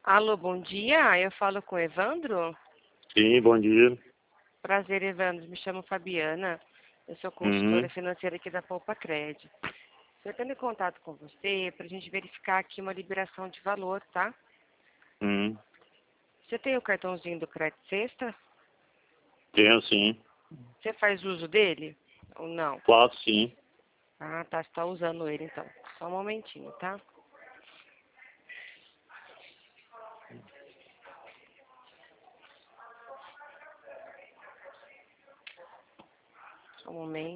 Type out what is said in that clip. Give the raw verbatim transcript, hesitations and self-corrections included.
Alô, bom dia. Eu falo com o Evandro. Sim, bom dia. Prazer, Evandro. Me chamo Fabiana. Eu sou consultora Uhum, financeira aqui da Poupa Crédito. Estou tendo contato com você para a gente verificar aqui uma liberação de valor, tá? uhum. Você tem o cartãozinho do Crédito Sexta? Tenho sim. Você faz uso dele ou não? Faço sim. Ah, tá. Você está usando ele, então. Só um momentinho, tá? Só um momento.